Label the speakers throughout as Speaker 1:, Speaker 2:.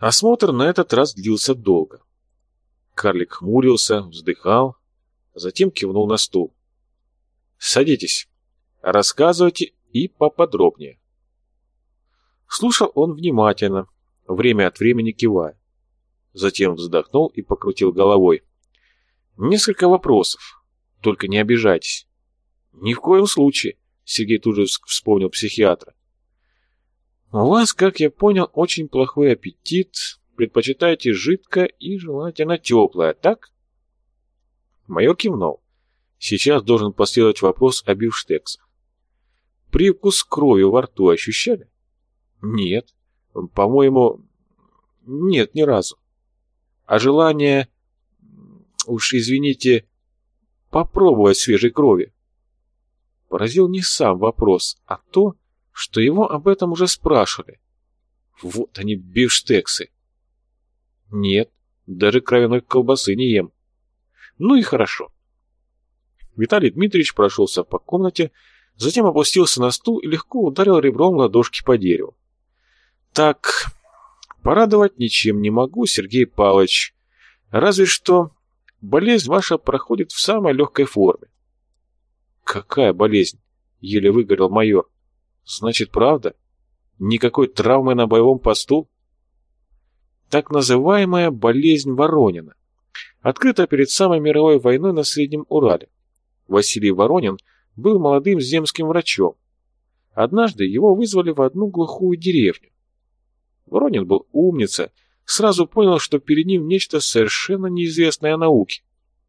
Speaker 1: Осмотр на этот раз длился долго. Карлик хмурился, вздыхал, затем кивнул на стул. «Садитесь, рассказывайте и поподробнее». Слушал он внимательно, время от времени кивая. Затем вздохнул и покрутил головой. «Несколько вопросов, только не обижайтесь». «Ни в коем случае», — Сергей тут же вспомнил психиатра. «У вас, как я понял, очень плохой аппетит, предпочитаете жидкое и желательно теплое, так?» Майор кивнул. Сейчас должен последовать вопрос о бифштексах. «Привкус крови во рту ощущали?» «Нет. По-моему, нет, ни разу. А желание, уж извините, попробовать свежей крови?» Поразил не сам вопрос, а то, что его об этом уже спрашивали. Вот они, бифштексы. «Нет, даже кровяной колбасы не ем». «Ну и хорошо». Виталий Дмитриевич прошелся по комнате, затем опустился на стул и легко ударил ребром ладошки по дереву. «Так, порадовать ничем не могу, Сергей Павлович. Разве что болезнь ваша проходит в самой легкой форме». «Какая болезнь?» — еле выговорил майор. «Значит, правда? Никакой травмы на боевом посту?» «Так называемая болезнь Воронина. Открыта перед самой мировой войной на Среднем Урале. Василий Воронин был молодым земским врачом. Однажды его вызвали в одну глухую деревню. Воронин был умница, сразу понял, что перед ним нечто совершенно неизвестное науке.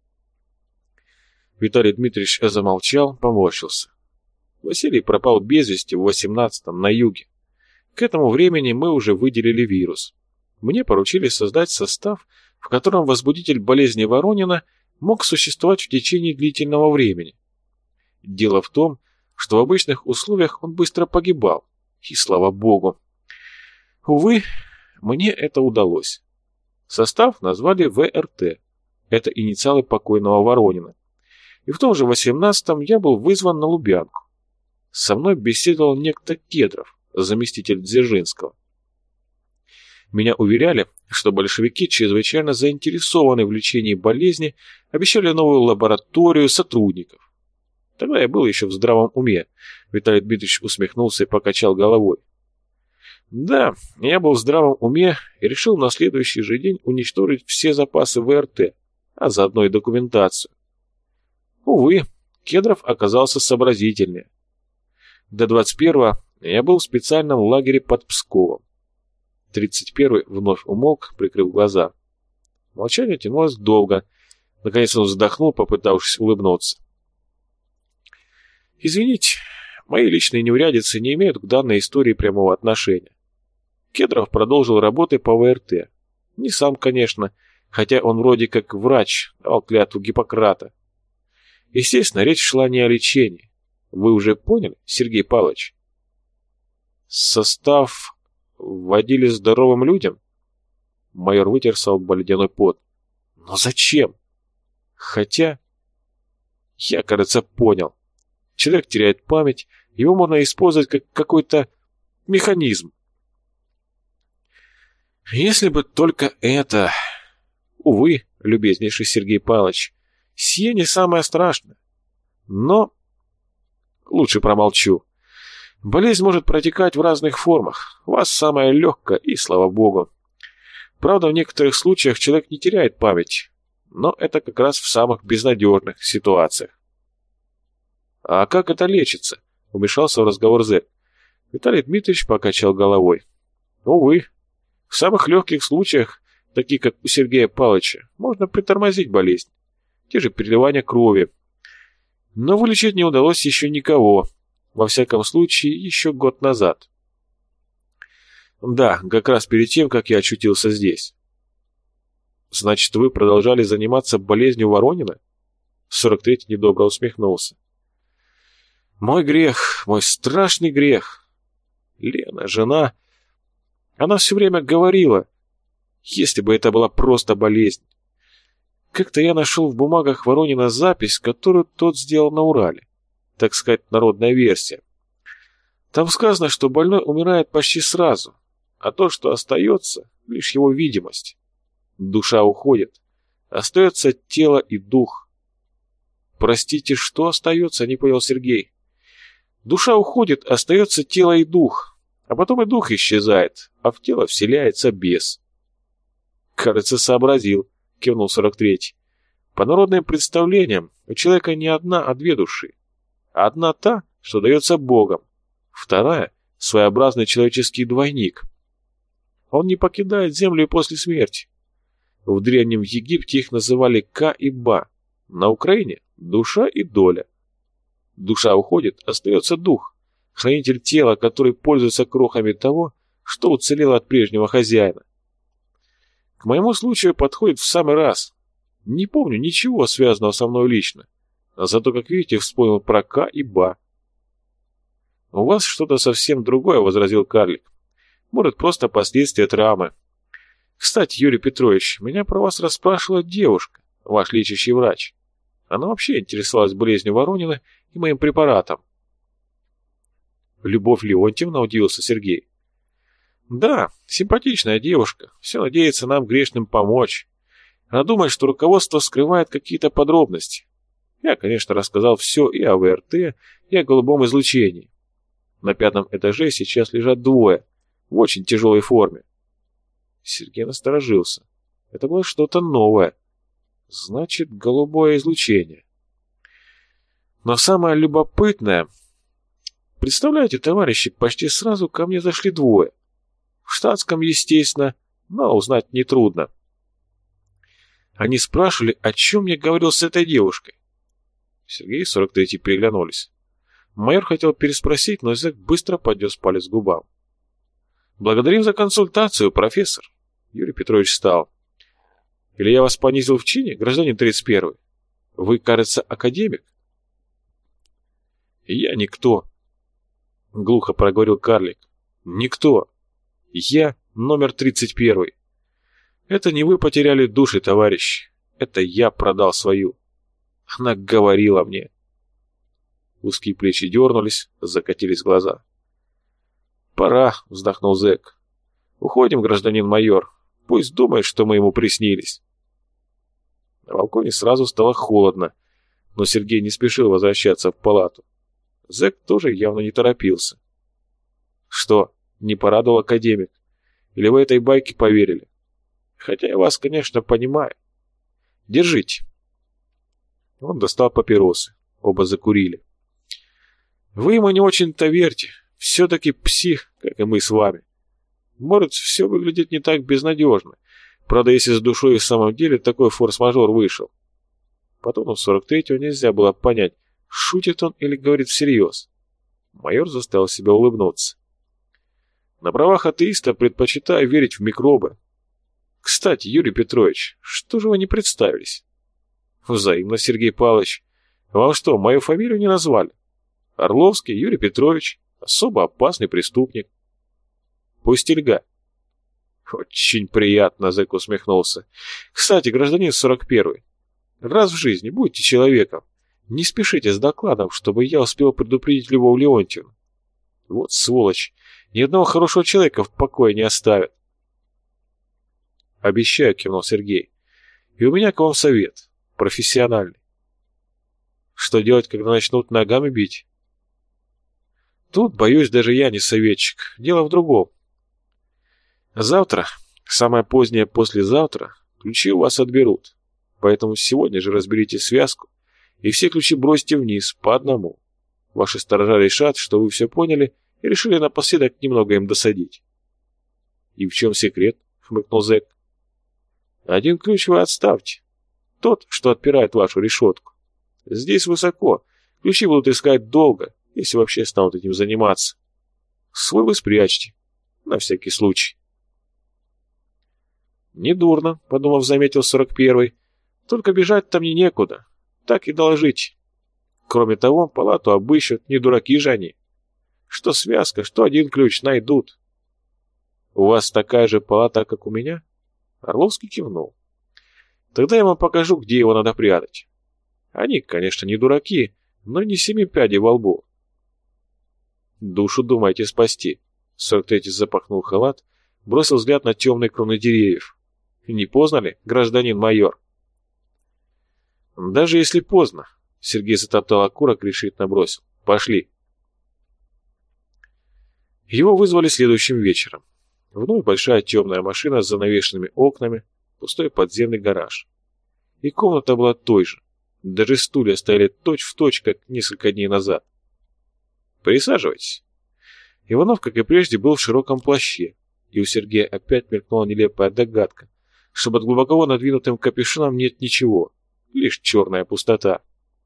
Speaker 1: Виталий Дмитриевич замолчал, поморщился. Василий пропал без вести в 18-м на юге. К этому времени мы уже выделили вирус. Мне поручили создать состав, в котором возбудитель болезни Воронина мог существовать в течение длительного времени. Дело в том, что в обычных условиях он быстро погибал, и слава богу. Увы, мне это удалось. Состав назвали ВРТ, это инициалы покойного Воронина. И в том же 18-м я был вызван на Лубянку. Со мной беседовал некто Кедров, заместитель Дзержинского. Меня уверяли, что большевики чрезвычайно заинтересованы в лечении болезни, обещали новую лабораторию, сотрудников. Тогда я был еще в здравом уме. Виталий Дмитриевич усмехнулся и покачал головой. Да, я был в здравом уме и решил на следующий же день уничтожить все запасы ВРТ, а заодно и документацию. Увы, Кедров оказался сообразительнее. До 21-го я был в специальном лагере под Псковом. 31-й вновь умолк, прикрыв глаза. Молчание тянулось долго. Наконец он вздохнул, попытавшись улыбнуться. Извините, мои личные неурядицы не имеют к данной истории прямого отношения. Кедров продолжил работы по ВРТ. Не сам, конечно, хотя он вроде как врач, давал клятву Гиппократа. Естественно, речь шла не о лечении. Вы уже поняли, Сергей Павлович? Состав вводили здоровым людям? Майор вытер с лба ледяной пот. Но зачем? Хотя... Я, кажется, понял. Человек теряет память, его можно использовать как какой-то механизм. Если бы только это... Увы, любезнейший Сергей Павлович, сие не самое страшное. Но... Лучше промолчу. Болезнь может протекать в разных формах. У вас самая легкая, и слава богу. Правда, в некоторых случаях человек не теряет память, но это как раз в самых безнадежных ситуациях. «А как это лечится?» — вмешался в разговор зэк. Виталий Дмитриевич покачал головой. «Увы, в самых легких случаях, таких как у Сергея Павловича, можно притормозить болезнь. Те же переливания крови. Но вылечить не удалось еще никого. Во всяком случае, еще год назад. Да, как раз перед тем, как я очутился здесь». «Значит, вы продолжали заниматься болезнью Воронина?» 43-й недобро усмехнулся. «Мой грех, мой страшный грех. Лена, жена, она все время говорила, если бы это была просто болезнь. Как-то я нашел в бумагах Воронина запись, которую тот сделал на Урале. Так сказать, народная версия. Там сказано, что больной умирает почти сразу, а то, что остается, лишь его видимость. Душа уходит, остается тело и дух. Простите, что остается, не понял Сергей. Душа уходит, остается тело и дух, а потом и дух исчезает, а в тело вселяется бес. Кажется, сообразил, кивнул 43-й. По народным представлениям, у человека не одна, а две души. Одна та, что дается Богом, вторая — своеобразный человеческий двойник. Он не покидает землю и после смерти. В древнем Египте их называли Ка и Ба, на Украине — душа и доля. Душа уходит, остается дух, хранитель тела, который пользуется крохами того, что уцелело от прежнего хозяина. К моему случаю подходит в самый раз. Не помню ничего, связанного со мной лично, а зато, как видите, вспомнил про Ка и Ба. «У вас что-то совсем другое», — возразил карлик. «Может, просто последствия травмы. Кстати, Юрий Петрович, меня про вас расспрашивала девушка, ваш лечащий врач. Она вообще интересовалась болезнью Воронина и моим препаратом». «Любовь Леонтьевна?» — удивился Сергей. «Да, симпатичная девушка, все надеется нам грешным помочь. Она думает, что руководство скрывает какие-то подробности. Я, конечно, рассказал все и о ВРТ, и о голубом излучении. На 5-м этаже сейчас лежат двое, в очень тяжелой форме». Сергей насторожился. Это было что-то новое. Значит, голубое излучение. Но самое любопытное... Представляете, товарищи, почти сразу ко мне зашли двое. В штатском, естественно, но узнать нетрудно. Они спрашивали, о чем я говорил с этой девушкой. Сергей и 43-й переглянулись. Майор хотел переспросить, но язык быстро поднес палец к губам. «Благодарим за консультацию, профессор». Юрий Петрович встал. «Или я вас понизил в чине, гражданин 31-й? Вы, кажется, академик?» «Я никто», — глухо проговорил карлик. «Никто. Я номер 31. Это не вы потеряли души, товарищ. Это я продал свою. Она говорила мне». Узкие плечи дернулись, закатились глаза. «Пора», — вздохнул зэк. «Уходим, гражданин майор. Пусть думает, что мы ему приснились». На балконе сразу стало холодно, но Сергей не спешил возвращаться в палату. Зэк тоже явно не торопился. «Что, не порадовал академик? Или вы этой байке поверили? Хотя я вас, конечно, понимаю. Держите». Он достал папиросы. Оба закурили. «Вы ему не очень-то верьте. Все-таки псих, как и мы с вами. Может, все выглядит не так безнадежно. Правда, если с душой в самом деле такой форс-мажор вышел». По тону 43-го нельзя было понять, шутит он или говорит всерьез. Майор заставил себя улыбнуться. «На правах атеиста предпочитаю верить в микробы. Кстати, Юрий Петрович, что же вы не представились?» «Взаимно, Сергей Павлович. Вам что, мою фамилию не назвали? Орловский Юрий Петрович, особо опасный преступник». «Пустельга». «Очень приятно», — зэк усмехнулся. «Кстати, гражданин 41-й, раз в жизни будьте человеком. Не спешите с докладом, чтобы я успел предупредить Любовь Леонтьевну. Вот сволочь, ни одного хорошего человека в покое не оставит». «Обещаю», — кивнул Сергей. «И у меня к вам совет, профессиональный». «Что делать, когда начнут ногами бить?» «Тут, боюсь, даже я не советчик. Дело в другом. Завтра, самое позднее послезавтра, ключи у вас отберут. Поэтому сегодня же разберите связку и все ключи бросьте вниз, по одному. Ваши сторожа решат, что вы все поняли, и решили напоследок немного им досадить». «И в чем секрет?» — хмыкнул зэк. «Один ключ вы отставьте. Тот, что отпирает вашу решетку. Здесь высоко. Ключи будут искать долго, если вообще станут этим заниматься. Свой вы спрячьте. На всякий случай». «Недурно», — подумав, заметил 41-й. «Только бежать-то мне некуда. Так и доложите. Кроме того, палату обыщут, не дураки же они. Что связка, что один ключ найдут». «У вас такая же палата, как у меня?» Орловский кивнул. «Тогда я вам покажу, где его надо прятать. Они, конечно, не дураки, но не 7 пядей во лбу». «Душу думаете спасти?» 43-й запахнул халат, бросил взгляд на темные кроны деревьев. Не поздно ли, гражданин майор? Даже если поздно, Сергей затоптал окурок, решительно бросил. Пошли. Его вызвали следующим вечером. Вновь большая темная машина с занавешенными окнами, пустой подземный гараж. И комната была той же. Даже стулья стояли точь-в-точь, как несколько дней назад. «Присаживайтесь». Иванов, как и прежде, был в широком плаще, и у Сергея опять мелькнула нелепая догадка, что под глубоко надвинутым капюшоном нет ничего, лишь черная пустота.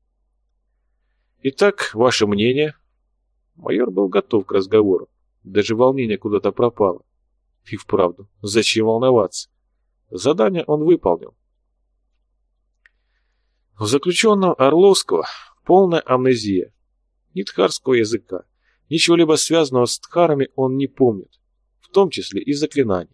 Speaker 1: «Итак, ваше мнение?» Майор был готов к разговору, даже волнение куда-то пропало. И вправду, зачем волноваться? Задание он выполнил. У заключенного Орловского полная амнезия. Ни тхарского языка, ничего-либо связанного с тхарами он не помнит, в том числе и заклинаний.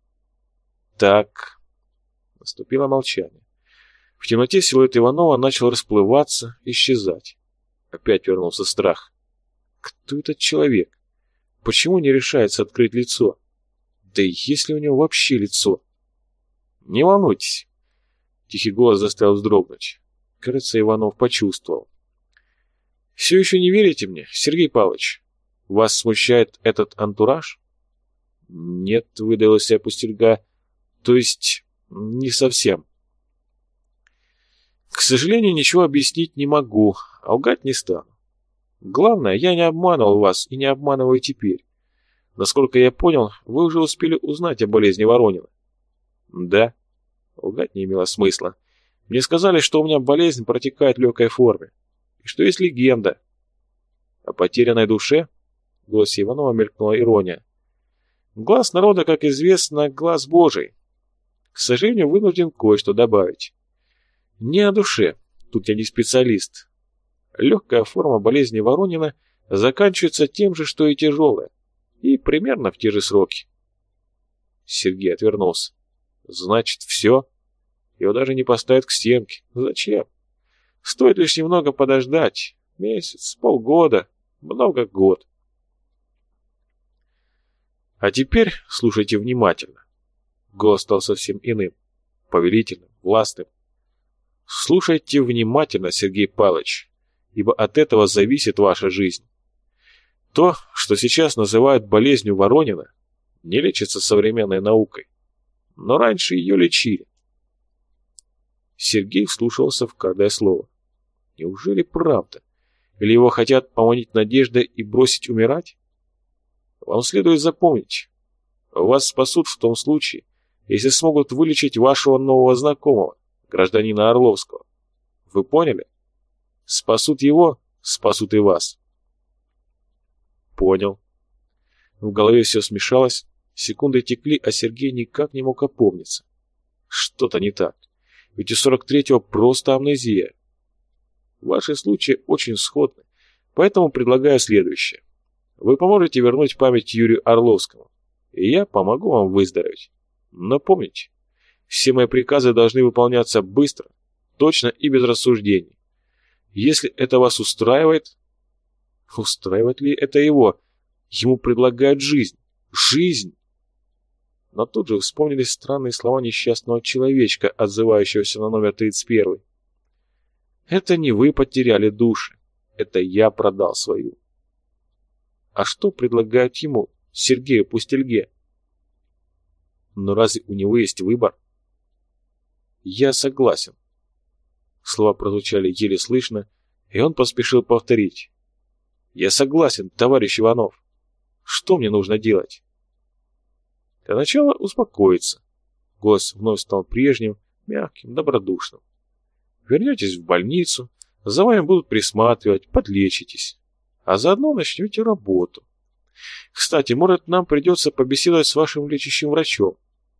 Speaker 1: Так, наступило молчание. В темноте силуэт Иванова начал расплываться, исчезать. Опять вернулся страх. Кто этот человек? Почему не решается открыть лицо? Да и есть ли у него вообще лицо? Не волнуйтесь. Тихий голос заставил вздрогнуть. Кажется, Иванов почувствовал. Все еще не верите мне, Сергей Павлович? Вас смущает этот антураж? Нет, выдавил из себя пустельга. То есть, не совсем. К сожалению, ничего объяснить не могу, а лгать не стану. Главное, я не обманывал вас и не обманываю теперь. Насколько я понял, вы уже успели узнать о болезни Воронина. Да, лгать не имело смысла. Мне сказали, что у меня болезнь протекает в легкой форме, и что есть легенда. О потерянной душе? В голосе Иванова мелькнула ирония. Глаз народа, как известно, глаз Божий. К сожалению, вынужден кое-что добавить. Не о душе, тут я не специалист. Легкая форма болезни Воронина заканчивается тем же, что и тяжелая, и примерно в те же сроки. Сергей отвернулся. Значит, все? Его даже не поставят к стенке. Зачем? Стоит лишь немного подождать. Месяц, полгода, много год. А теперь слушайте внимательно. Голос стал совсем иным, повелительным, властным. Слушайте внимательно, Сергей Павлович, ибо от этого зависит ваша жизнь. То, что сейчас называют болезнью Воронина, не лечится современной наукой, но раньше ее лечили. Сергей вслушивался в каждое слово. Неужели правда? Или его хотят поманить надеждой и бросить умирать? Вам следует запомнить, вас спасут в том случае, если смогут вылечить вашего нового знакомого, гражданина Орловского. Вы поняли? Спасут его, спасут и вас. Понял. В голове все смешалось, секунды текли, а Сергей никак не мог опомниться. Что-то не так. Ведь у 43-го просто амнезия. Ваши случаи очень сходны, поэтому предлагаю следующее. Вы поможете вернуть память Юрию Орловскому, и я помогу вам выздороветь. Но помните, все мои приказы должны выполняться быстро, точно и без рассуждений. Если это вас устраивает... Устраивает ли это его? Ему предлагают жизнь. Жизнь! Но тут же вспомнились странные слова несчастного человечка, отзывающегося на номер 31. Это не вы потеряли души, это я продал свою. А что предлагают ему, Сергею Пустельге? Но разве у него есть выбор? Я согласен. Слова прозвучали еле слышно, и он поспешил повторить. Я согласен, товарищ Иванов. Что мне нужно делать? Для начала успокоиться. Голос вновь стал прежним, мягким, добродушным. Вернетесь в больницу, за вами будут присматривать, подлечитесь. А заодно начнете работу. Кстати, может, нам придется побеседовать с вашим лечащим врачом.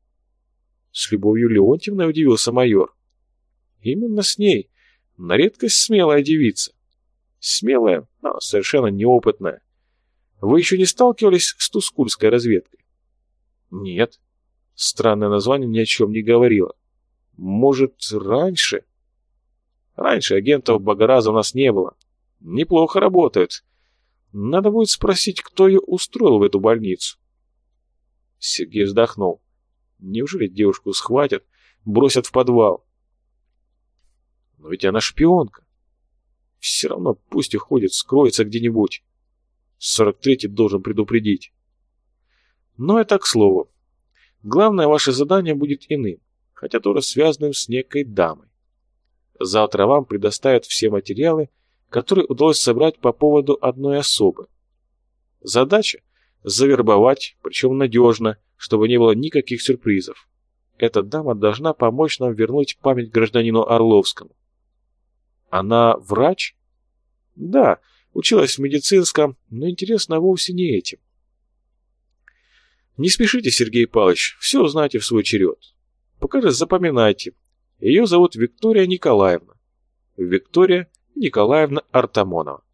Speaker 1: С Любовью Леонтьевной удивился майор. Именно с ней. На редкость смелая девица. Смелая, но совершенно неопытная. Вы еще не сталкивались с Тускульской разведкой? Нет. Странное название ни о чем не говорило. Может, раньше? Раньше агентов Богораза у нас не было. Неплохо работают. Надо будет спросить, кто ее устроил в эту больницу. Сергей вздохнул. Неужели девушку схватят, бросят в подвал? Но ведь она шпионка. Все равно пусть уходит, скроется где-нибудь. 43-й должен предупредить. Но это к слову. Главное ваше задание будет иным, хотя тоже связанным с некой дамой. Завтра вам предоставят все материалы, которые удалось собрать по поводу одной особы. Задача – завербовать, причем надежно, чтобы не было никаких сюрпризов. Эта дама должна помочь нам вернуть память гражданину Орловскому. Она врач? Да, училась в медицинском, но интересно вовсе не этим. Не спешите, Сергей Павлович, все узнаете в свой черед. Пока же запоминайте. Ее зовут Виктория Николаевна. Виктория Николаевна Артамонова.